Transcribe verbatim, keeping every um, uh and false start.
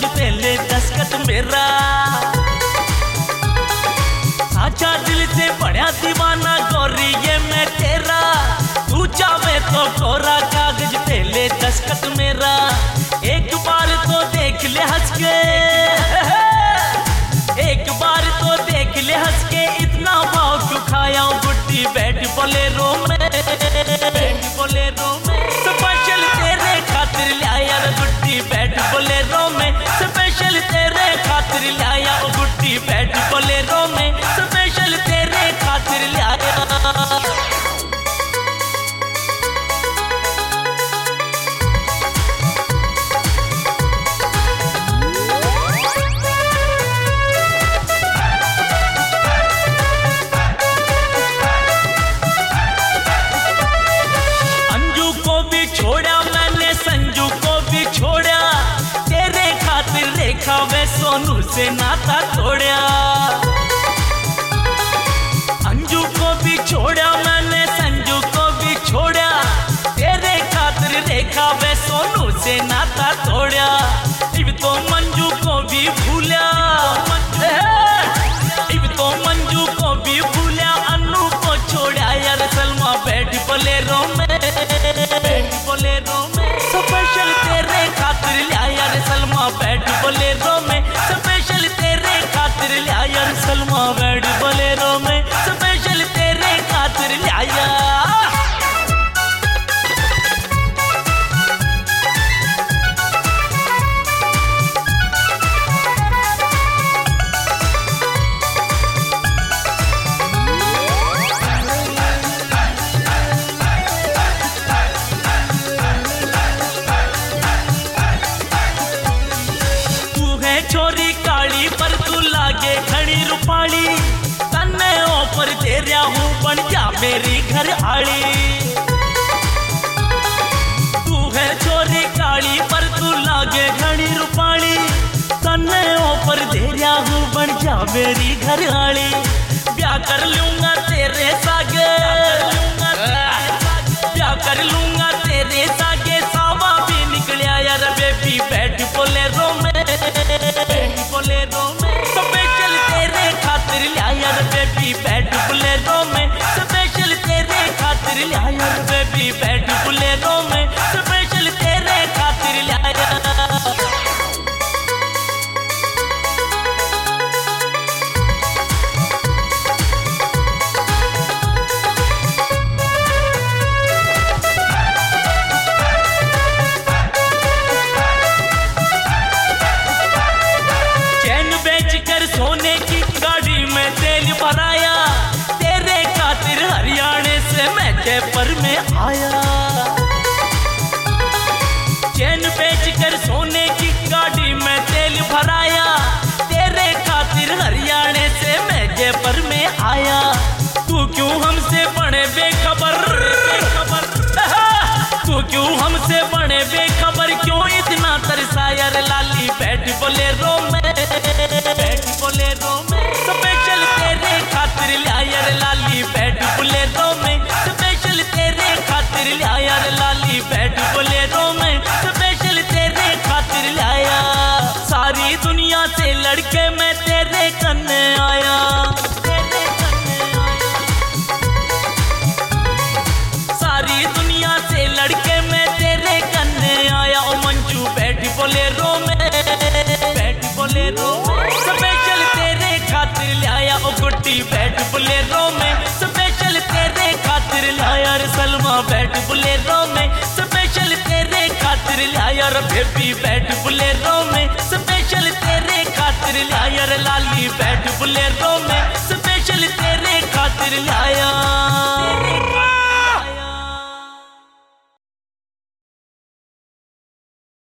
कागज पे ले दस्तखत मेरा। साचा दिल से बड़ा दीवाना गोरी ये मैं तेरा, तू चाहे तो कोरा कागज पे ले दस्तखत मेरा। एक बार तो देख ले हंस के, एक बार तो देख ले हंस के, इतना भाव क्यों खाया गुड्डी बैठ बोलेरो में, बैठ बोलेरो में। स्पेशल तेरे खातिर लाया गुड्डी बैठ बोलेरो में, स्पेशल तेरे खातिर लाया गुड्डी बैठ बोलेरो में, स्पेशल तेरे खातिर लाया। छोड़ा मैंने संजू को भी छोड़ा, तेरे खातिर रेखा वे सोनू से नाता तोड़ा। अंजू को भी छोड़ा मैंने संजू को भी छोड़ा, तेरे खातिर रेखा वे सोनू से नाता तोड़ा। इब तो मंजू को भी भूला, इब तो मंजू को भी भूला, अन्नू को छोड़ा यार सलमा बैठ बोलेरो में, बैठ बोलेरो में। स्पेशल तेरे खातिर लाया रे सलमा बैठ बोलेरो में, स्पेशल तेरे खातिर लाया रे सलमा बैठ बोलेरो में, स्पेशल तेरे खातिर लाया। छोरी काली पर तू लागे खड़ी रूपाली, तन्ने ऊपर दे रहा हूँ बन जा मेरी घर आली। तू है छोरी काली पर तू लागे खड़ी रूपाली, तन्ने ऊपर दे रहा हूँ बन जा मेरी घर आली। ब्याह कर लूंगा तेरे सागे, ब्याह कर लूंगा तेरे सागे, सावा भी निकलिया यार बेबी बैठ बोलेरो में, बैठ बोलेरो में। स्पेशल तेरे खातिर लाया बेबी बैठ बोलेरो में, स्पेशल तेरे खातिर लाया बेबी बैठ बोलेरो में, स्पेशल तेरे खातिर लाया। सोने की गाड़ी में तेल भराया, तेरे खातिर हरियाणा से मैं जयपुर में आया। चैन बेचकर सोने की गाड़ी में तेल भराया, तेरे खातिर हरियाणा से मैं जयपुर में आया। तू क्यों हमसे बड़े बेखबर, बेखबर तू क्यों हमसे बड़े बेखबर, क्यों इतना तरसाया रे लाली बैठ बोलेरो में, बैठ बोलेरो में। स्पेशल तेरे खातिर लाया रे लाली बैठ बोलेरो में, स्पेशल तेरे खातिर लाया रे लाली बैठ बोलेरो में, स्पेशल तेरे खातिर लाया। सारी दुनिया से लड़के मैं तेरे कन्ने आया, तेरे कन्ने आया। सारी दुनिया से लड़के मैं तेरे कन्ने आया। ओ मंजू बैठ बोलेरो में, बैठ बोलेरो में। स्पेशल तेरे खातिर लाया ओ गुड्डी बैठ बोलेरो में, स्पेशल तेरे खातिर लाया रे सलमा बैठ बोलेरो में, स्पेशल तेरे खातिर लाया रे बेबी बैठ बोलेरो में, स्पेशल तेरे खातिर लाया रे लाली बैठ बोलेरो में, स्पेशल तेरे खातिर लाया।